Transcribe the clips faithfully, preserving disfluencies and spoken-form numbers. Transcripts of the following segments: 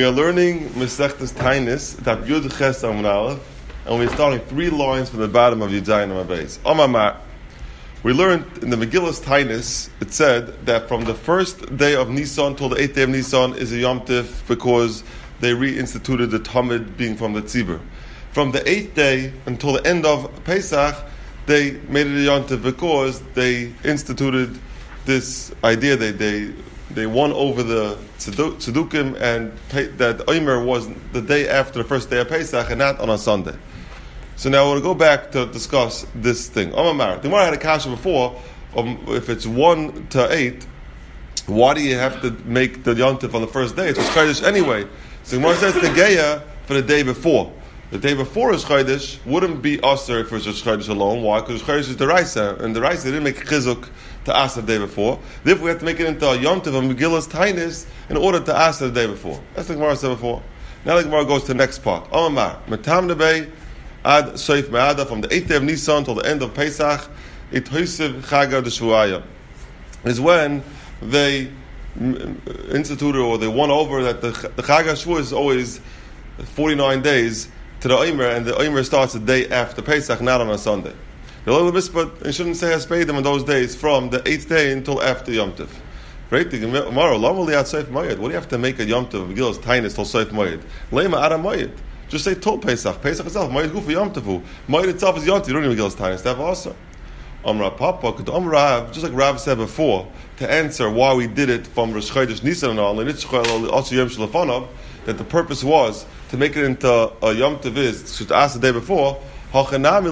We are learning Masechtas Tainis, Daf Yud Ches Amud Aleph, and we're starting three lines from the bottom of Yud Zayin Amud Beis. Omar, we learned in the Megillas Tainis, it said that from the first day of Nisan till the eighth day of Nisan is a Yom Tif because they reinstituted the Tamid being from the Tzibur. From the eighth day until the end of Pesach, they made it a Yom Tif because they instituted this idea that they they won over the Tzedukim and that Omer was the day after the first day of Pesach and not on a Sunday. So now we'll go back to discuss this thing. Omar, the Gemara had a kasha before. Um, if it's one to eight, why do you have to make the Yom Tif on the first day? It's Chodesh anyway. So the Gemara says the Geya for the day before. The day before is Chodesh wouldn't be Aser if it was just Chodesh alone. Why? Because Chodesh is the Raisa, and the Raisa didn't make Chizuk to Aser the day before. Therefore, we have to make it into a Yom Tov and Megillas Tainis in order to Aser the day before. That's the Gemara said before. Now the Gemara goes to the next part. Omar, Matam Nebei Ad Soif Me'ada, from the eighth day of Nisan until the end of Pesach, it Hoisiv Chaga D'Shvuaya is when they instituted or they won over that the, the Chaga Shvu is always forty-nine days to the Omer, and the Omer starts the day after Pesach, not on a Sunday. The little Mispah, you shouldn't say Haspedim in those days from the eighth day until after Yom Tov. Right? The Gemara, Lama Liat Seif Moed. What do you have to make a Yom Tov? Megillas Tainis till Seif Moed. Lema Adam Moed. Just say Tol Pesach. Pesach itself. Moed Gufa Yom Tovu. Moed itself is Yom Tov. You don't need Megillas Tainis. That also. Amra Papa, could Am Rav, just like Rav said before, to answer why we did it from Rosh Chodesh Nisan and all, and it's also Yom Shalafanov, that the purpose was to make it into a Yom Tov is to ask the day before. Here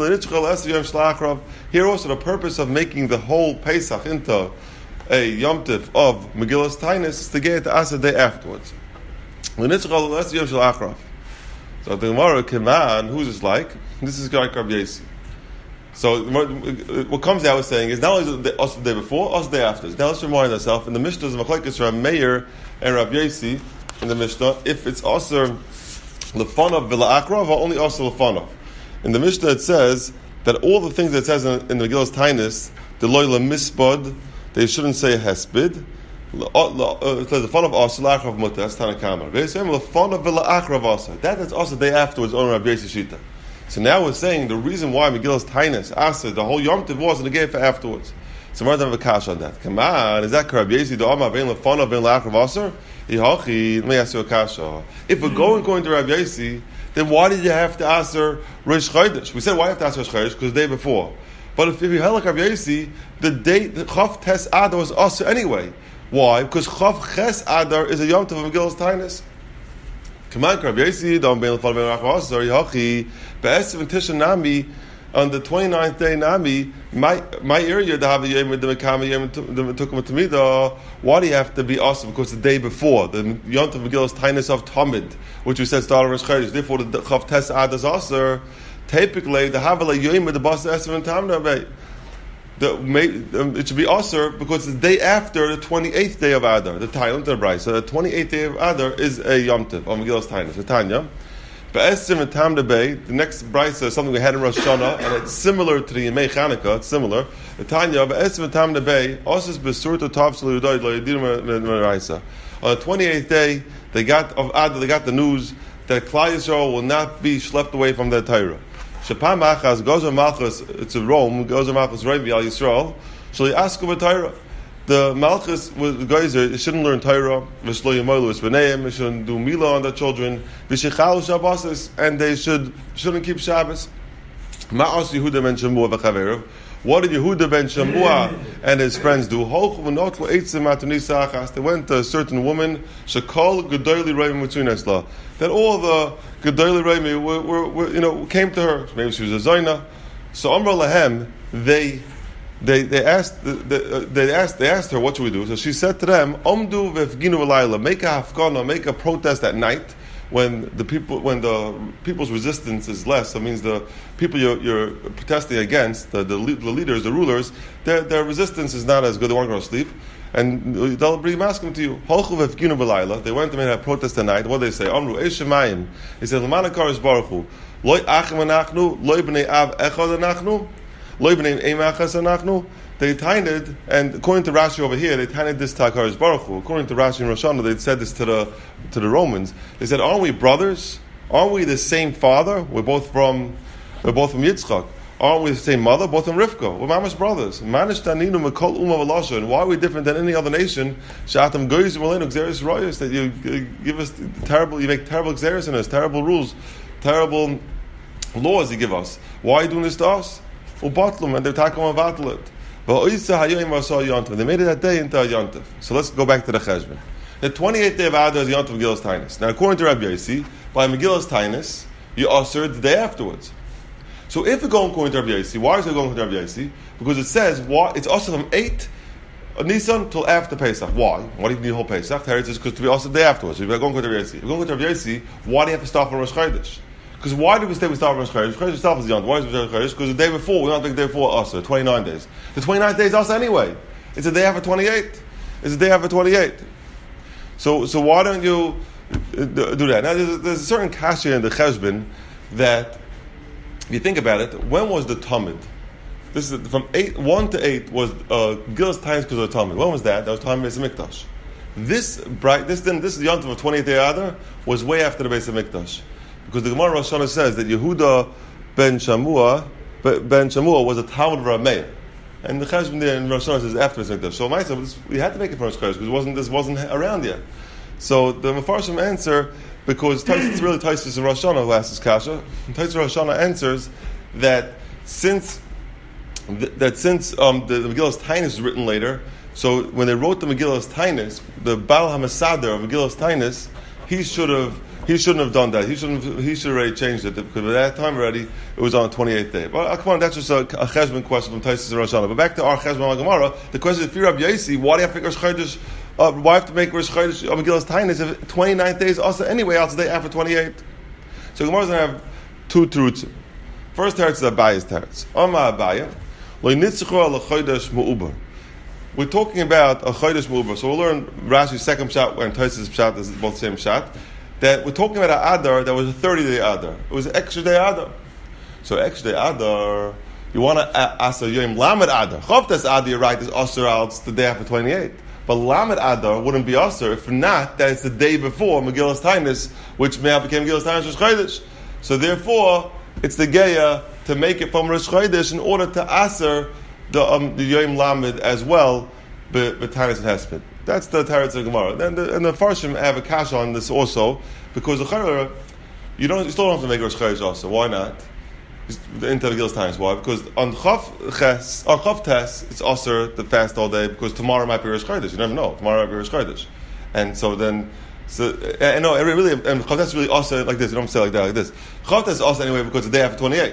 also the purpose of making the whole Pesach into a Yom Tov of Megillas Tainis is to get it to ask the day afterwards. So the Gemara came on, who's this like? This is like Rabbi Yossi. So what comes out is saying is not only the, us the day before, us the day after. Now let's remind ourselves in the Mishnah is Machlekes Rav Meir and Rabbi Yossi in the Mishnah if it's also Lefanav V'la Akrav or only also Lefanav. In the Mishnah it says that all the things that it says in, in the Megillas Tainis, the loyla mispod, they shouldn't say hespid. It says the fun of asa la'achrav muta. That's Tanakama. The fun of v'la'achrav asa. That is also the day afterwards on Rabbi Yossi Shita. So now we're saying the reason why Megillas Tainis asa the whole Yom Tov was in the gate for afterwards. So we're going to have a kash on that. Come on, is that Rabbi Yossi the Amar vein lefanav vein la'achrav asa? Yihachi. Let me ask you a kasha. If we're going according to Rabbi Yossi, then why did you have to answer Rosh Chodesh? We said why you have to answer Rosh Chodesh because the day before. But if, if you held like Rabbi Yossi, the day the Chav Tes Adar was also anyway. Why? Because Chav Ches Adar is a Yom Tov of Megillas Tainis. Come on, Rabbi Yossi, don't be in the fall of Rachos. Sorry, Hachi. Be'esav and Tisha Nami on the twenty-ninth day Nami. My my area the have yom the mekam yom the tukum tamida. Why do you have to be awesome? Because the day before the Yom Tov Megillas Tainis of Tamid, which we said started Rosh Chodesh. Therefore, the Chav Tes Adar is also typically the Havala Yom the Bas Esav and Tamna. The it should be also because it's the day after the twenty-eighth day of Adar, the Thailand the Bryce. So the twenty-eighth day of Adar is a Yom Tov of Megillas Tainis. The Tanya. Be'esim and Tam Bay, the next Bryce is something we had in Rosh Hashanah, and it's similar to the Yemei Chanukah. It's similar. The Tanya, Be'esim and Tam Bay, also is Besurta Tav Saludoid Loyedirim Raisa. On the twenty-eighth day, they got of Adar, they got the news that Klal Yisrael will not be schlepped away from their Torah. Shapam Achaz Gozer Malchus, it's a Rome. Gozer Malchus Revi Al Yisrael. Shall he ask about Torah? The Malchus was the guys they shouldn't learn Torah. V'shlo Yemalu Esbeneim. They shouldn't do Mila on their children. V'shechalu Shabbos, and they should shouldn't keep Shabbos. Ma'as Yehuda ben Shemua v'chaveru. What did Yehuda ben Shemua and his friends do? They went to a certain woman, Shekol Gedoli Reimi Mitzunesla, that all the Gedoli Reimi were, were, were, you know, came to her. Maybe she was a Zaina. So Amr Lahem, they they they asked they, they asked they asked her, what should we do? So she said to them, Omdu v'fginu v'layla, make a hafgana, make a protest at night. When the people, when the people's resistance is less, that means the people you're, you're protesting against, the, the, the leaders, the rulers, their, their resistance is not as good. They won't go to sleep, and they'll bring masking to you. They went to make a protest at night. What did they say? Amru Eshemayim. They said, "L'manakar is baruchu. Loy achem anachnu, loy bnei av echad anachnu, loy bnei eim achas anachnu." they tainted, and according to Rashi over here, they tainted this to HaKadosh Baruch Hu. According to Rashi and Rosh Hashanah, they said this to the to the Romans. They said, "Aren't we brothers? Aren't we the same father? We're both from we're both from Yitzchak. Aren't we the same mother? Both from Rivka. We're mamash brothers. Manish taninu mekol umma v'lasha. And why are we different than any other nation? Shatam goyis v'leinu gzeres royos. That you give us terrible, you make terrible gzeres in us, terrible rules, terrible laws you give us. Why are you doing this to us? Ubatlum, and they're taking on battle it. They made it that day into a yontif. So let's go back to the cheshbon. The twenty-eighth day of Adar is the yontif Megillas Taanis. Now, according to Rabbi Yossi, by Megillas Taanis, you usher the day afterwards. So if we're going according to Rabbi Yossi, why is it going to Rabbi Yossi? Because it says why, it's also from eight Nisan till after Pesach. Why? Why do you need the whole Pesach? It's because to be also the day afterwards. So if we're going to Rabbi Yossi, if we're going to Rabbi Yossi, why do you have to start from Rosh Chodesh? Because why do we stay with start from Rosh Chodesh? Rosh Chodesh itself is young. Why is it Rosh Chodesh? Because the day before, we don't think the day before also, twenty-nine days. The twenty-ninth day is also anyway. It's the day after twenty-eight. It's the day after twenty-eight. So, so why don't you do that? Now, there's, there's a certain kasha in the cheshbon that, if you think about it, when was the Talmud? This is from eight, one to eight was uh, Gil's times because of the Talmud. When was that? That was time of Beis Hamikdash. This bright, this then this is the yontif of twenty-eighth day Adar was way after the Beis Hamikdash, because the Gemara Rosh Hashanah says that Yehuda ben Shamua ben Shamua was a Talmud of Rav Meir, and the cheshbon there in Rosh Hashanah says after Beis Hamikdash. So myself, we had to make it from Rosh Chodesh because it wasn't this wasn't around yet. So the Mefarshim answer, because it's really Taisus and Rosh Hashanah who asks this kasha. Taisus Rosh Hashanah answers that since that since um, the, the Megillas Taanis is written later, so when they wrote the Megillas Taanis, the Baal HaMasader of Megillas Taanis, he should have he shouldn't have done that. He shouldn't have, he should have already changed it, because at that time already it was on the twenty-eighth day. But uh, come on, that's just a, a cheshbon question from Taisus and Rosh Hashanah. But back to our cheshbon Gemara, the question is, if you're Rabbi Yossi, why do you have to make Rosh Chodesh? Uh, why have to make Rosh Chodesh of Megillas Taanis if twenty-ninth day is also anyway else the day after twenty-eight? So Gemara is going to have two truths. First teretz is Abaya's teretz. Oma Abaya, lo nitzchu al chodesh mu'ubar. We're talking about a chodesh mu'ubar. So we'll learn Rashi's second shot and Tosafos' shot is both the same shot. That we're talking about an Adar that was a thirty day Adar. It was an extra day Adar. So extra day Adar, you want to ask a Yom Lamed Adar. Chavtas Adar, you're right, is Osir al the day after twenty-eight. But Lamed Adar wouldn't be Osir if not that it's the day before Megillas Taanis, which now became Megillas Taanis Rosh Chodesh. So therefore, it's the Geya to make it from Rosh Chodesh in order to Asr the um, the Yom Lamed as well, but Taanis and Hesped. That's the Teretz of Gemara. Then the, and the Farshim have a kasha on this also, because the Chayra, you don't you still don't have to make Rosh Chodesh also. Why not? Into the Megillas Taanis. Why? Because on Chav Ches, on Chav Tes, it's also the fast all day, because tomorrow might be Rosh Chodesh. You never know. Tomorrow might be Rosh Chodesh, and so then. So I know it really, and Chav Tes is really also like this. You don't say like that, like this. Chav Tes is also anyway because the day after twenty-eight.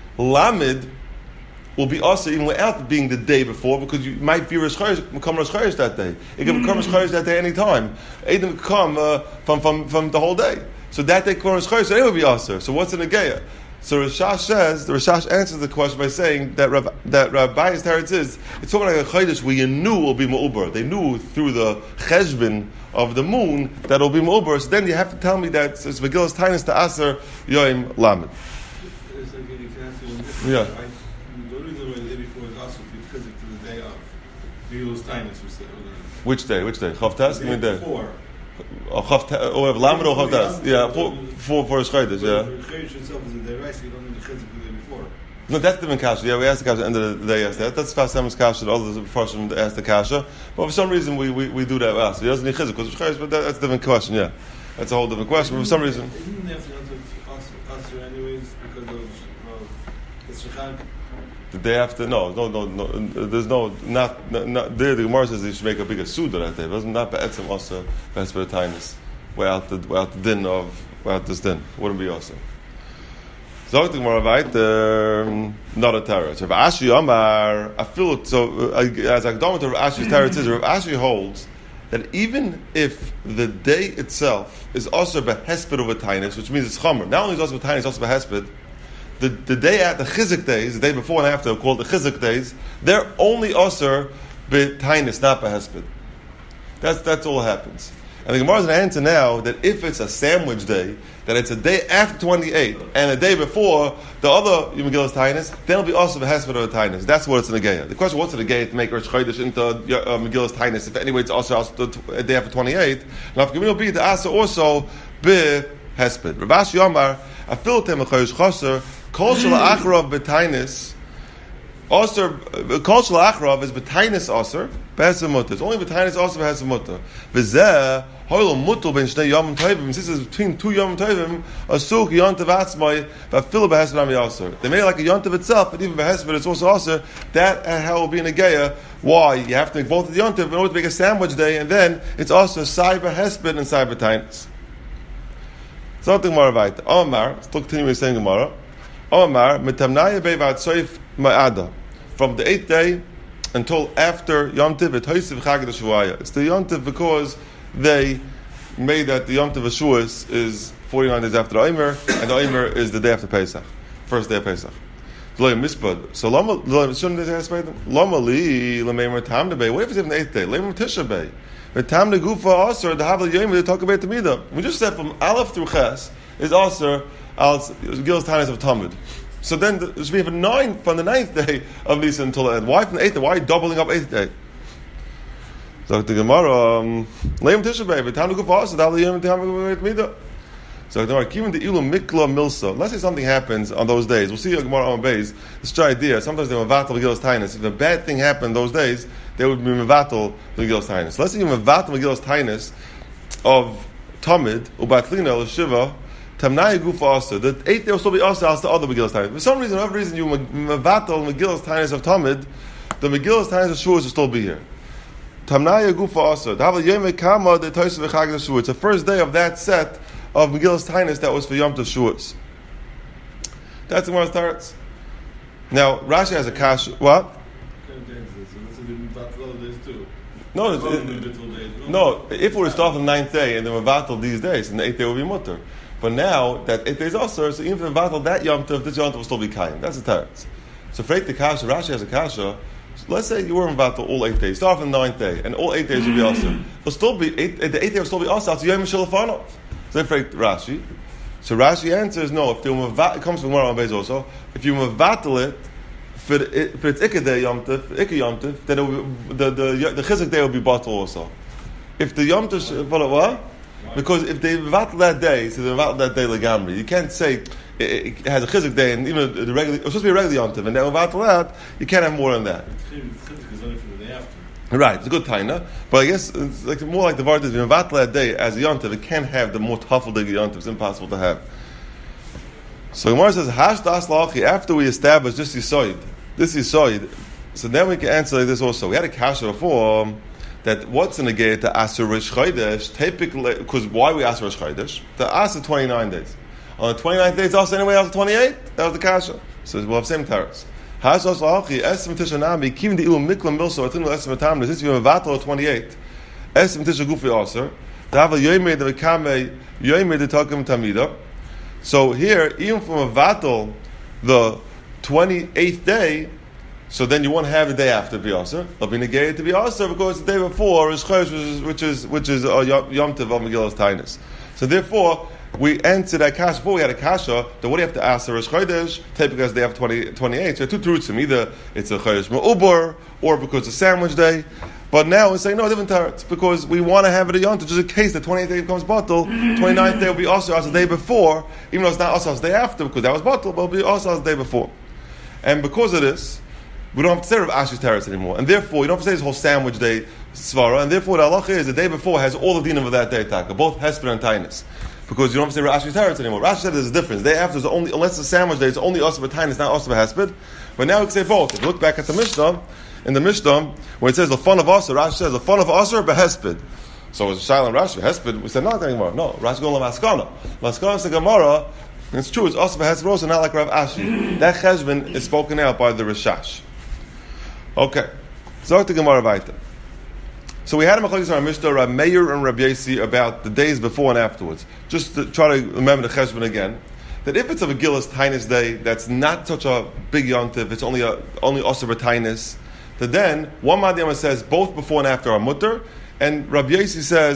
Lamed will be also even without being the day before, because you might be Rosh Chodesh, become Rosh Chodesh that day. It can become Rosh Chodesh that day any time. It can come uh, from, from from the whole day. So that day can Rosh Chodesh, so it will be also. So what's in the Geya? So Rashash says, the Rashash answers the question by saying that Rav, that Rabbi's teretz is, it's talking like a Chodesh where you knew it will be Ma'ubar. They knew through the cheshbon of the moon that it will be Ma'ubar. So then you have to tell me that it's Megillas Taanis to Aser Yoim Lamed. Yeah. The reason why the day before is also because it's the day of Megillas Taanis. Which day? Which day? Chav Tes? The day before. Or Chav Tes? Or Lamed or Chav Tes? Yeah, for for for Chodesh. Yeah. Chodesh itself is the day right, so you don't need the chizuk the day before. No, that's the different kasha. Yeah, we asked the kasha at the end of the day yesterday. That's Fas Ham's kasha. The others Farshim asked the kasha, but for some reason we, we, we do that. Well, so he doesn't need chizuk because of Chodesh, but that, that's a different question. Yeah, that's a whole different question. But for some reason, he didn't have to answer anyways because of the shechag. The day after, no, no, no, no. There's no not, not, not there. The Gemara says you should make a bigger suda that day. It wasn't not be'etzem also Vesper Taanis without the without the din of without this din. It wouldn't be also. So the Gemara weiter, not a teretz. Rav Ashi Amar, I feel it. So uh, as Akdama to Rav Ashi's teretz is, Rav Ashi holds that even if the day itself is also behesped over Taanis, which means it's chomer. Not only is it also Taanis, it's also behesped. The, the day at the Chizuk days, the day before and after, called the Chizuk days, they're only osir b'tainis, not b'hesped. That's that's all that happens. And the Gemara is going to answer now that if it's a sandwich day, that it's a day after twenty-eight and a day before the other Megillas Tainis, then it'll be also the Hesped of the Tainis. That's what it's in the Geya. The question, what's in the Geya to make Rosh Chodesh into uh, Megillas Tainis? If anyway, it's also a day after twenty-eight. Now, if will be the Asa also be Hesped. Ravash Yomar, Afil Tem Chodesh Chaser, Kol Shel Achrav B'Tainis. Aser, Kol Shel Achrav is B'Tainis Aser, B'Hesed Mutter. It's only B'Tainis Aser, B'Hesed Mutter. V'zeh, Hoyle Mutter ben Shnei Yom Tovim. This is between two Yom Tovim. Asuk Yontav Atzmai, V'Afil B'Hesed Rami Aser. They made it like a Yontav itself, but even B'Hesed, it's also Aser. That and how it will be in a Geya. Why? You have to make both of the Yontav in order to make a sandwich day, and then it's also Cyber Hesped and Cyber Tainis. Something more about it. Omar, still continuing saying Gemara. Omar, Mitamnaya Beivat Soif Ma'ada. From the eighth day until after Yom Tov, it's the Yom Tov because they made that the Yom Tov Shavuos is forty-nine days after the Omer, and the Omer is the day after Pesach, first day of Pesach. So Lama Li Lameimer Tam Bay. What if it's even the eighth day? Lameimer Tisha Bay. The Tam Gufa Aser the Havel Yom they talk about the Midah. We just said from Aleph through Ches is Aser al Gil's Tanis of Talmud. So then the, we have a nine from the ninth day of Nisan until the end. Why from the eighth day? Why are you doubling up eighth day? So the Gemara, Leim Tisha B'Av, V'Tam Gufas, V'Dal Yom Tam Gufas. So the Gemara, Kivin the Ilu Mikla Milsa. Let's say something happens on those days. We'll see a Gemara on base. This is the idea. Sometimes they mevatel Megillas Tainis. If a bad thing happened those days, they would be mevatel Megillas Tainis. Let's say you mevatel Megillas Tainis of Tamid Ubatlina L'Shiva. Tamnaya Gufa also. The eighth day will still be also as the other Megillas Tainis. For some reason, whatever reason you mevatel Megillas Tainis of Tamid, the Megillas Tainis of Shavuos will still be here. Tamnaya Gufa also. It's the first day of that set of Megillas Tainis that was for Yom Tov Shavuos. That's the one that starts. Now Rashi has a kash. What? No, it, it, no. If we were to start on the ninth day and then mevatel these days, and the eighth day will be mutter. But now that eight days also, so even if mevatel that Yom Tov, this Yom Tov will still be kaim. That's the teretz. So for the kasha, Rashi has a kasha. So let's say you were mevatel all eight days. Start on the ninth day, and all eight days will be also. It'll still be eight, the eighth day will still be also. So Yom Shalafanov. So for Rashi, so Rashi answers no. If you mevatel, it comes from one on base also. If you mevatel it for it, for its ikka day Yom Tov, ikka Yom Tov, then it will be, the the the chizuk day will be bottle also. If the Yom Tov, what? Because if they mevatel that day, so they mevatel that day legamri. You can't say it, it has a chizuk day, and even the regular, it's supposed to be a regular Yom Tov, and then mevatel that, you can't have more than that. Right, it's a good taina, but I guess it's like more like the vart is mevatel that day as a Yom Tov. It can't have the more toughul day Yom Tov. It's impossible to have. So Gemara says hash das lachi. After we establish this yisoid, this yisoid, so then we can answer like this also. We had a kasha before. Um, that what's in the gate to Asur Rosh Chodesh, typically, because why we Asur Rosh Chodesh? The Asur twenty-nine days. On the twenty-ninth day, it's also anyway after twenty-eight. That was the kasha. So we'll have same terrace. Hasos Lachi, Esem Tishanami, Kim the Ilu Miklam Milso, Atin Esem Tamna, since you have Vatal twenty-eight, Esem Tisha Gufi Asur, to have a Yoime the Kame, Yoime the Takim Tamida. So here, even from a Vatal, the twenty-eighth day, so then you won't have the day after to be Asur. It'll be negated to be Asur because the day before is Chodesh, which is which is uh, Yom Tov of Megillas Tainis. So therefore, we answer that kasha. Before we had a kasha, then what do you have to ask? Rosh Chodesh, take because they have twenty, twenty-eight. So two truths. Either it's a Chodesh Ma'ubar, or because it's a sandwich day. But now we're saying no, different tarets, because we want to have it a Yom Tov, just in case the twenty-eighth day becomes bottle, twenty-ninth day will be also as the day before, even though it's not also as the day after, because that was bottle, but it'll be also as the day before. And because of this, we don't have to say Rav Ashi's teretz anymore, and therefore you don't have to say this whole sandwich day svara. And therefore, the halacha is the day before has all the dinim of that day taka, both hesped and tainis, because you don't have to say Rav Ashi's teretz anymore. Rashi said there's a difference. The day after is only, unless it's a sandwich day, it's only osba tainis, not osba hesped. But now we can say both. If you look back at the Mishnah, in the Mishnah when it says the fun of Asur, Rashi says the fun of Asur behesped. So it's Shaila and Rashi hesped. We said not anymore. No, Rashi going to Maskana. Maskana is the Gemara. It's true. It's osba hesped also, not like Rav Ashi. That cheshbon is spoken out by the Rishash. Okay, so the Gemara weiter. So we had a machlokes on our Mishnah, Rav Meir and Rav Yasi, about the days before and afterwards. Just to try to remember the cheshbon again. That if it's a Megillas Tainis day, that's not such a big yontiv, it's only a only osir Tainis. That then one Madhyama says both before and after are mutter, and Rav Yasi says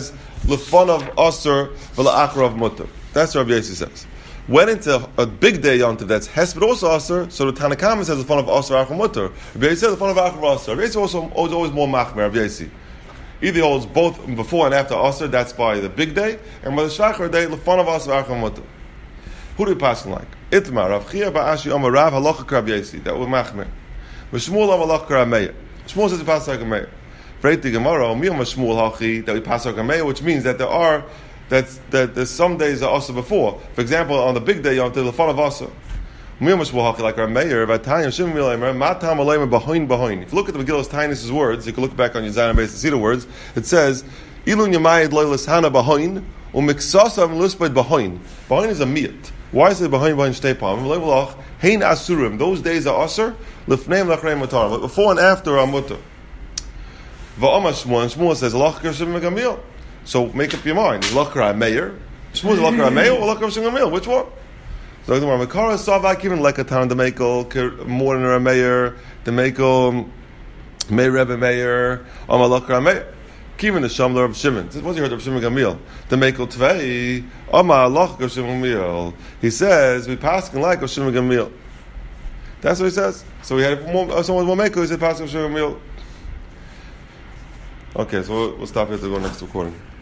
L'fanav aser v'la'acharav mutter. That's what Rabbi Yossi says. Went into a big day yontiv that's hes, but also aser. So the Tanakhama says the fun of aser achar mutter. Rabbi Yossi says the fun of achar aser. Rabbi Yossi also is always more machmer. Rabbi Yossi either holds both before and after aser. That's by the big day, and by the shachar day, the fun of aser achar mutter. Who do we pass like? Itmar Rav Chia ba'ashi Amar Rav halacha Rabbi Yossi. That was machmer. V'Shmuel Amar halacha Rabbi Meir. Shmuel says we pass like a Meir. Freiti Gemara Omiyam Shmuel hachi that we pass like a Meir, which means that there are. That's, that there's some days are also before. For example, on the big day, on the fun of Asa. Like our mayor, if you look at the Megillah's Tainus' words, you can look back on your Zion base to see the words. It says, Ilun Yamayid Loilis Hana Bahoin, Umiksasav Luspad Bahoin. Bahoin is a meat. Why is it Bahoin Bahoin Shtepam? Hein Asurim. Those days are Asur, Lifneim Lachrei Matar. But before and after are Mutter. Va'amah Shmuel, and Shmuel says, Allah Kershim Megamil. So make up your mind. Is Lachra Meir? Shmuel is Lachra Meir or Lachra Shingamil? Which one? So the Makara Savak even Lekatan the Mekel more than a Meir, the Mekel Meir Rebbe Meir, Ama Lachra Meir. Kivin the Shamler of Shimon. What's he heard of Shimon Gamil? The Mekel Tvei, Ama Lachra Shimon Gamil. He says we pass like of Shimon Gamil. That's what he says. So we had more, someone more Mekel. He said pass of Shimon Gamil. Okay, so we'll, we'll stop here to go next recording.